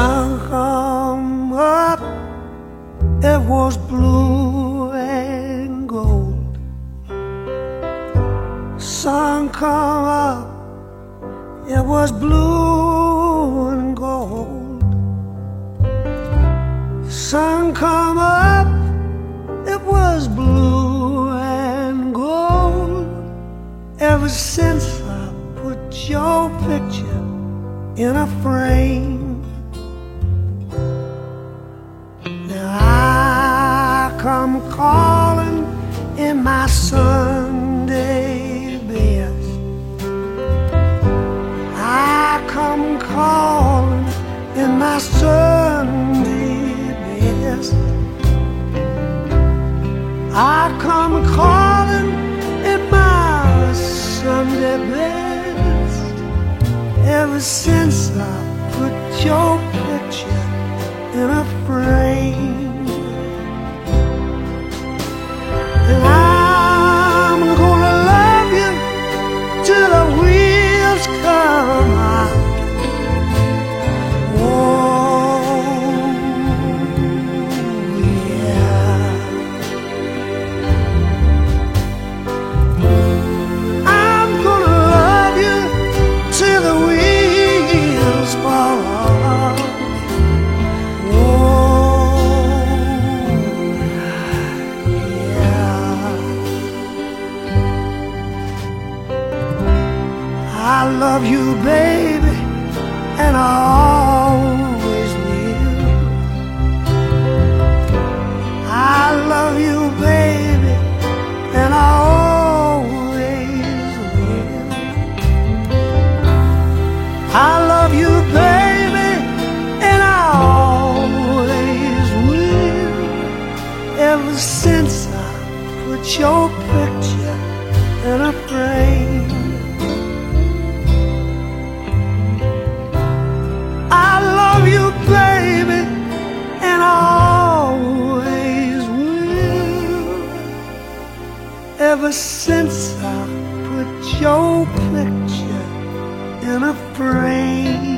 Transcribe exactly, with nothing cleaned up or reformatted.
sun come up, it was blue and gold. Sun come up, it was blue and gold. Sun come up, it was blue and gold. Ever since I put your picture in a frame, now I come calling in my Sunday best. I come calling in my Sunday best. I come calling in my Sunday best. Ever since I put your picture in a frame, and I'm gonna love you till the wheels come out. Oh, yeah. I'm gonna love you till the wheels fall off. I love you, baby, and I always will. I love you, baby, and I always will. I love you, baby, and I always will. Ever since I put your picture in a frame, baby, and I always will. Ever since I put your picture in a frame.